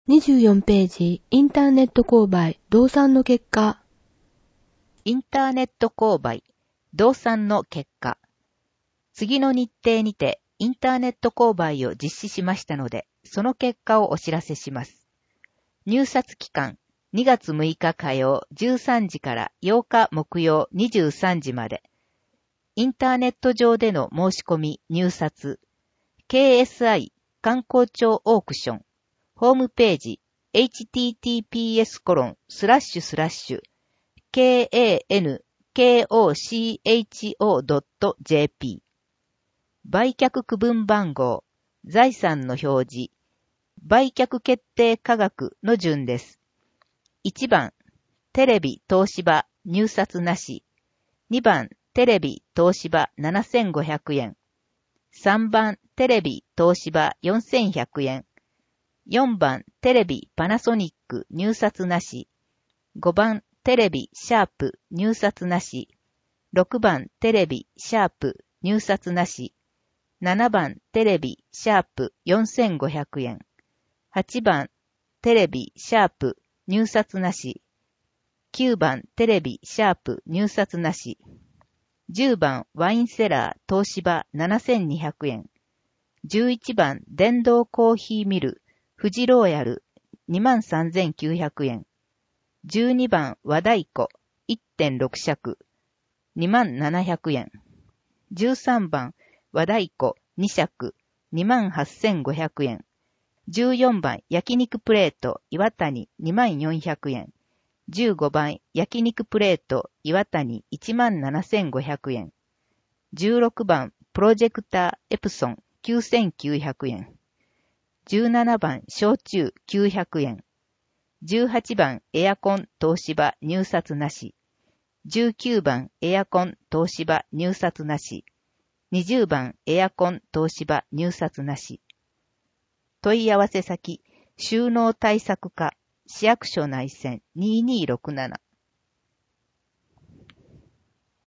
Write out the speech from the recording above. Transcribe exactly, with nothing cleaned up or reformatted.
にじゅうよんページ、インターネット購買、動産の結果。 インターネット購買、動産の結果。次の日程にてインターネット購買を実施しましたので、その結果をお知らせします。入札期間、にがつむいか火曜じゅうさんじからようか木曜にじゅうさんじまで。インターネット上での申し込み、入札。ケーエスアイ 観光庁オークション。ホームページ、エイチティーティーピーエスコロンスラッシュスラッシュ ケーエーエヌケーオーシーエイチオードットジェーピー。売却区分番号、財産の表示、売却決定価格の順です。いちばん、テレビ東芝入札なし。にばん、テレビ東芝ななせんごひゃくえん。さんばん、テレビ東芝よんせんひゃくえん。よんばん、テレビパナソニック入札なし。ごばん、テレビシャープ入札なし。ろくばん、テレビシャープ入札なし。ななばん、テレビシャープよんせんごひゃくえん。はちばん、テレビシャープ入札なし。きゅうばん、テレビシャープ入札なし。じゅうばん、ワインセラー東芝ななせんにひゃくえん。じゅういちばん、電動コーヒーミル富士ローヤル にまんさんぜんきゅうひゃくえん。じゅうにばん、和太鼓 いってんろく 尺 にまんななひゃくえん。じゅうさんばん、和太鼓に尺 にまんはっせんごひゃくえん。じゅうよんばん、焼肉プレート岩谷 にまんよんひゃくえん。じゅうごばん、焼肉プレート岩谷 いちまんななせんごひゃくえん。じゅうろくばん、プロジェクターエプソンきゅうせんきゅうひゃくえん。じゅうななばん、焼酎きゅうひゃくえん。じゅうはちばん、エアコン東芝入札なし。じゅうきゅうばん、エアコン東芝入札なし。にじゅうばん、エアコン東芝入札なし。問い合わせ先、収納対策課、市役所内線にーにーろくなな。